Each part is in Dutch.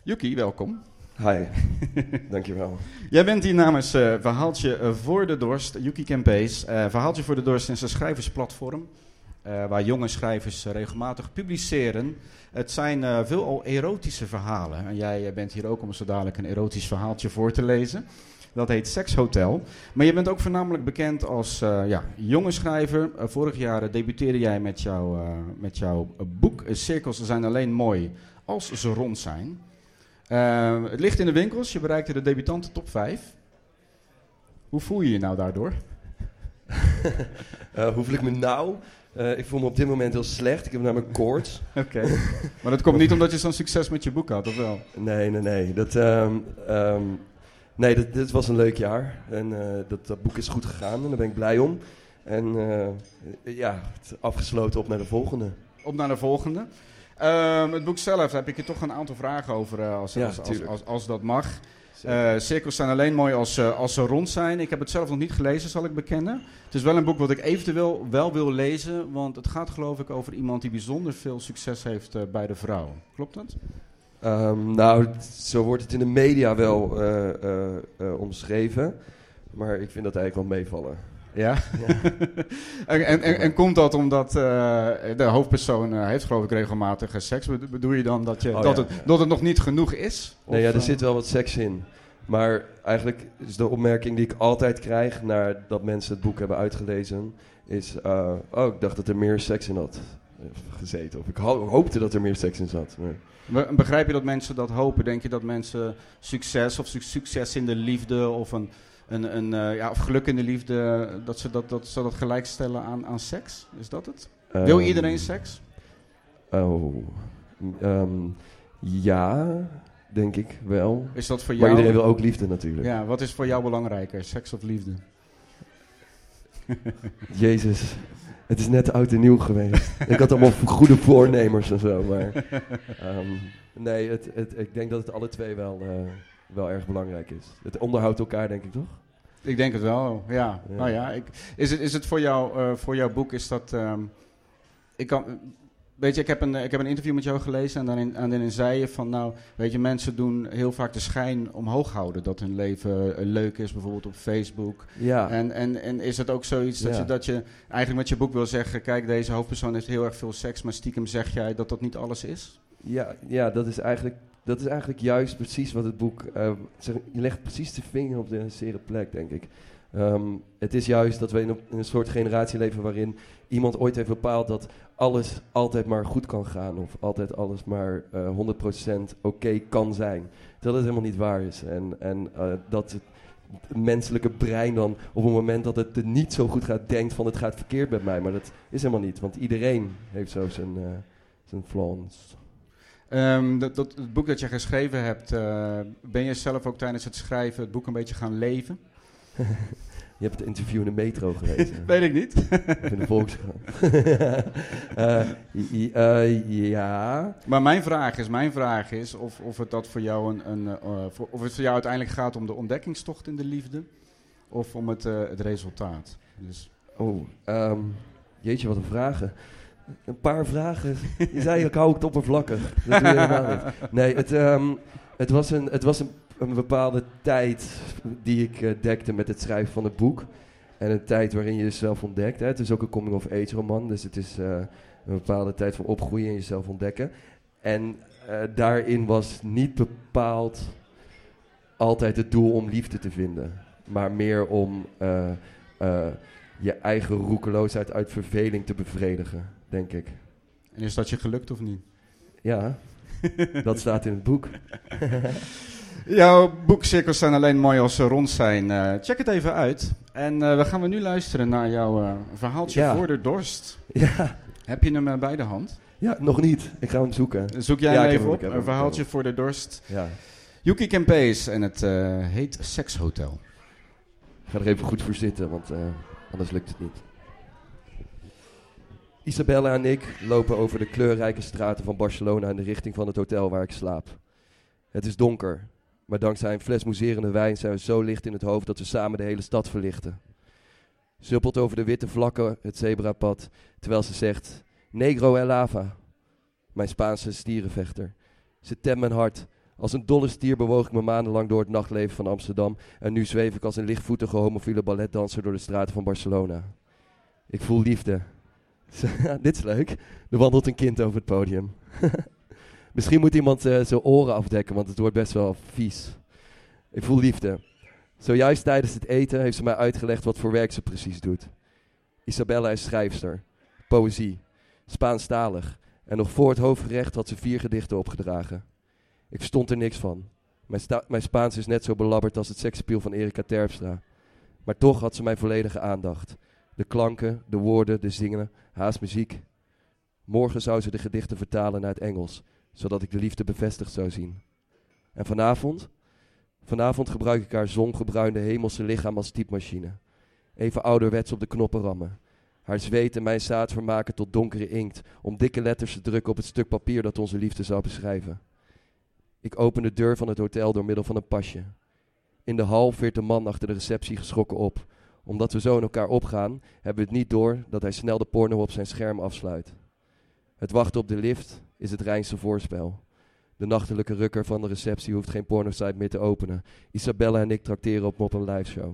Yuki, welkom. Hi, dankjewel. Jij bent hier namens Verhaaltje voor de Dorst, Yuki Kempees. Verhaaltje voor de Dorst is een schrijversplatform waar jonge schrijvers regelmatig publiceren. Het zijn veelal erotische verhalen. En jij bent hier ook om zo dadelijk een erotisch verhaaltje voor te lezen. Dat heet Sekshotel. Maar je bent ook voornamelijk bekend als jonge schrijver. Vorig jaar debuteerde jij met jouw boek. Cirkels zijn alleen mooi als ze rond zijn. Het ligt in de winkels. Je bereikte de debutanten top 5. Hoe voel je je nou daardoor? Hoe voel ik me nou? Ik voel me op dit moment heel slecht. Ik heb namelijk koorts. Oké. Maar dat komt niet omdat je zo'n succes met je boek had, of wel? Nee. Dit was een leuk jaar. En dat boek is goed gegaan en daar ben ik blij om. En het afgesloten op naar de volgende. Op naar de volgende. Het boek zelf, daar heb ik je toch een aantal vragen over, als dat mag. Cirkels zijn alleen mooi als ze rond zijn. Ik heb het zelf nog niet gelezen, zal ik bekennen. Het is wel een boek wat ik eventueel wel wil lezen, want het gaat geloof ik over iemand die bijzonder veel succes heeft bij de vrouw. Klopt dat? Zo wordt het in de media wel omschreven. Maar ik vind dat eigenlijk wel meevallen. Ja? en komt dat omdat de hoofdpersoon heeft geloof ik regelmatig seks? Bedoel je dan dat het nog niet genoeg is? Nee, er zit wel wat seks in. Maar eigenlijk is de opmerking die ik altijd krijg nadat mensen het boek hebben uitgelezen, is, ik dacht dat er meer seks in had gezeten. Of ik hoopte dat er meer seks in zat. Maar begrijp je dat mensen dat hopen? Denk je dat mensen succes in de liefde of of geluk in de liefde, dat ze dat gelijk stellen aan seks? Is dat het? Wil iedereen seks? Ja, denk ik wel. Is dat voor jou? Maar iedereen wil ook liefde natuurlijk. Ja, wat is voor jou belangrijker, seks of liefde? Jezus, het is net oud en nieuw geweest. Ik had allemaal goede voornemers en zo, maar ik denk dat het alle twee wel erg belangrijk is. Het onderhoudt elkaar, denk ik, toch? Ik denk het wel, ja. Nou ja, is het voor jouw boek, is dat... ik heb een interview met jou gelezen en daarin zei je van, mensen doen heel vaak de schijn omhoog houden dat hun leven leuk is, bijvoorbeeld op Facebook. Ja. En is het ook zoiets dat je eigenlijk met je boek wil zeggen, kijk, deze hoofdpersoon heeft heel erg veel seks, maar stiekem zeg jij dat niet alles is? Ja, dat is eigenlijk juist precies wat het boek... je legt precies de vinger op de zere plek, denk ik. Het is juist dat we in een soort generatie leven waarin iemand ooit heeft bepaald dat alles altijd maar goed kan gaan. Of altijd alles maar 100% oké kan zijn. Dat het helemaal niet waar is. En dat het menselijke brein dan op het moment dat het er niet zo goed gaat denkt van het gaat verkeerd met mij. Maar dat is helemaal niet, want iedereen heeft zo zijn flaws. Het boek dat je geschreven hebt, ben je zelf ook tijdens het schrijven het boek een beetje gaan leven? Je hebt het interview in de metro gelezen. Weet ik niet. Of in de Volkskrant. Ja. Maar mijn vraag is of het dat voor jou of het voor jou uiteindelijk gaat om de ontdekkingstocht in de liefde of om het resultaat. Dus. Jeetje, wat een vragen. Een paar vragen. Je zei, ik hou het oppervlakkig. Dat doe je helemaal niet. Nee, het was een bepaalde tijd die ik dekte met het schrijven van het boek. En een tijd waarin je jezelf ontdekt. Hè. Het is ook een coming-of-age roman. Dus het is een bepaalde tijd van opgroeien en jezelf ontdekken. En daarin was niet bepaald altijd het doel om liefde te vinden. Maar meer om je eigen roekeloosheid uit verveling te bevredigen, denk ik. En is dat je gelukt of niet? Ja, dat staat in het boek. Jouw boek Cirkels zijn alleen mooi als ze rond zijn. Check het even uit. En we gaan nu luisteren naar jouw verhaaltje voor de dorst. Ja. Heb je hem bij de hand? Ja, nog niet. Ik ga hem zoeken. Zoek jij hem even op. Een verhaaltje voor de dorst. Ja. Yuki Kempees en het heet Sekshotel. Ik ga er even goed voor zitten, want anders lukt het niet. Isabella en ik lopen over de kleurrijke straten van Barcelona in de richting van het hotel waar ik slaap. Het is donker, maar dankzij een fles mousserende wijn zijn we zo licht in het hoofd dat we samen de hele stad verlichten. Ze huppelt over de witte vlakken het zebrapad, terwijl ze zegt, Negro en lava. Mijn Spaanse stierenvechter. Ze temt mijn hart, Als een dolle stier bewoog ik me maandenlang door het nachtleven van Amsterdam. En nu zweef ik als een lichtvoetige homofiele balletdanser door de straten van Barcelona. Ik voel liefde. Dit is leuk. Er wandelt een kind over het podium. Misschien moet iemand zijn oren afdekken, want het wordt best wel vies. Ik voel liefde. Zojuist tijdens het eten heeft ze mij uitgelegd wat voor werk ze precies doet. Isabella is schrijfster. Poëzie. Spaanstalig. En nog voor het hoofdgerecht had ze 4 gedichten opgedragen. Ik verstond er niks van. Mijn Spaans is net zo belabberd als het seksappeal van Erika Terpstra. Maar toch had ze mijn volledige aandacht. De klanken, de woorden, de zingen, haast muziek. Morgen zou ze de gedichten vertalen naar het Engels, zodat ik de liefde bevestigd zou zien. En vanavond? Vanavond gebruik ik haar zongebruinde hemelse lichaam als typemachine. Even ouderwets op de knoppen rammen. Haar zweet en mijn zaad vermaken tot donkere inkt, om dikke letters te drukken op het stuk papier dat onze liefde zou beschrijven. Ik open de deur van het hotel door middel van een pasje. In de hal veert de man achter de receptie geschrokken op. Omdat we zo in elkaar opgaan, hebben we het niet door dat hij snel de porno op zijn scherm afsluit. Het wachten op de lift is het reinste voorspel. De nachtelijke rukker van de receptie hoeft geen pornosite meer te openen. Isabella en ik trakteren op een liveshow.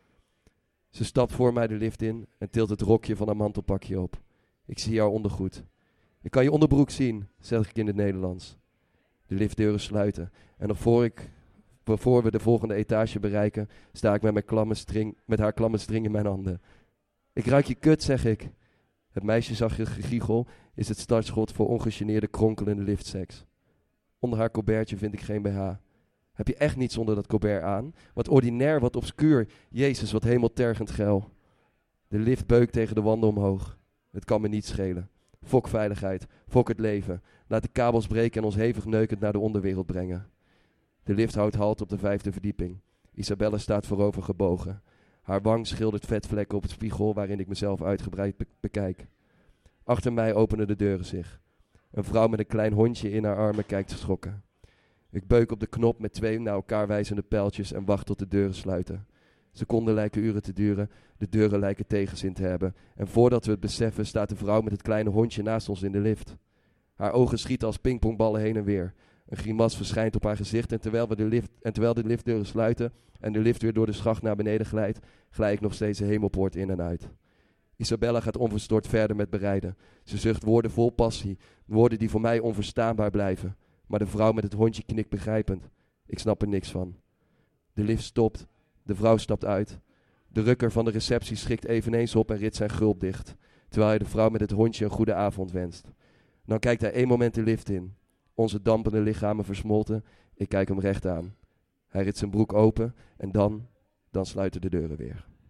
Ze stapt voor mij de lift in en tilt het rokje van haar mantelpakje op. Ik zie haar ondergoed. Ik kan je onderbroek zien, zeg ik in het Nederlands. De liftdeuren sluiten en nog voor we de volgende etage bereiken, sta ik met haar klamme string in mijn handen. Ik ruik je kut, zeg ik. Het meisjesachtige gegiegel is het startschot voor ongegeneerde kronkelende liftseks. Onder haar colbertje vind ik geen BH. Heb je echt niets onder dat colbert aan? Wat ordinair, wat obscuur. Jezus, wat hemeltergend geil. De lift beukt tegen de wanden omhoog. Het kan me niet schelen. Fok veiligheid, fok het leven. Laat de kabels breken en ons hevig neukend naar de onderwereld brengen. De lift houdt halt op de 5e verdieping. Isabella staat voorover gebogen. Haar wang schildert vetvlekken op het spiegel waarin ik mezelf uitgebreid bekijk. Achter mij openen de deuren zich. Een vrouw met een klein hondje in haar armen kijkt geschrokken. Ik beuk op de knop met 2 naar elkaar wijzende pijltjes en wacht tot de deuren sluiten. Seconden lijken uren te duren, de deuren lijken tegenzin te hebben. En voordat we het beseffen staat de vrouw met het kleine hondje naast ons in de lift. Haar ogen schieten als pingpongballen heen en weer. Een grimas verschijnt op haar gezicht en terwijl de liftdeuren sluiten en de lift weer door de schacht naar beneden glijdt, glij ik nog steeds de hemelpoort in en uit. Isabella gaat onverstoord verder met bereiden. Ze zucht woorden vol passie, woorden die voor mij onverstaanbaar blijven. Maar de vrouw met het hondje knikt begrijpend. Ik snap er niks van. De lift stopt, de vrouw stapt uit. De rukker van de receptie schikt eveneens op en rit zijn gulp dicht, terwijl hij de vrouw met het hondje een goede avond wenst. Dan kijkt hij 1 moment de lift in. Onze dampende lichamen versmolten, ik kijk hem recht aan. Hij rit zijn broek open en dan sluiten de deuren weer.